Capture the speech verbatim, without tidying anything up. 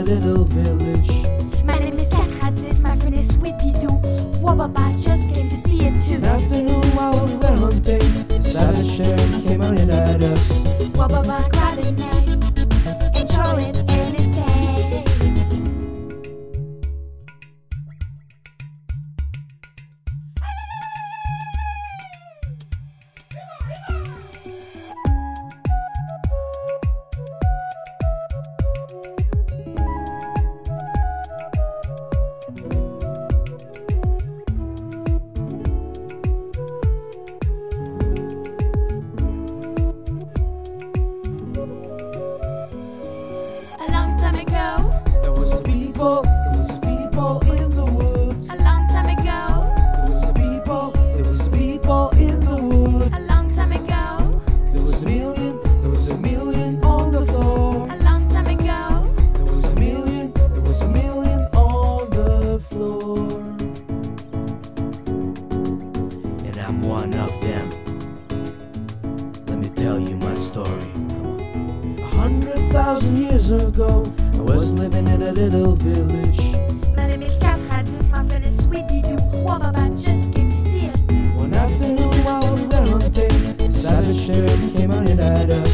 little village. My name is Karatis, my friend is Sweetie Doo. Wobaba just came to see it too. An afternoon while we were hunting, inside a shed came running at us. Wobaba grabbed his knife and throw it in his face. A long time ago, There was people, there was people in the woods. a long time ago, There was people, there was people in the woods. a long time ago, There was a million, there was a million on the floor. a long time ago. There was a million, there was a million on the floor. And I'm one of them. Let me tell you my story. A hundred thousand years ago, I was living in a little village. My name is Karatis, my friend is Sweetie Doo. Wobaba just came to see it. One afternoon while we were hunting, inside a shed came running at us.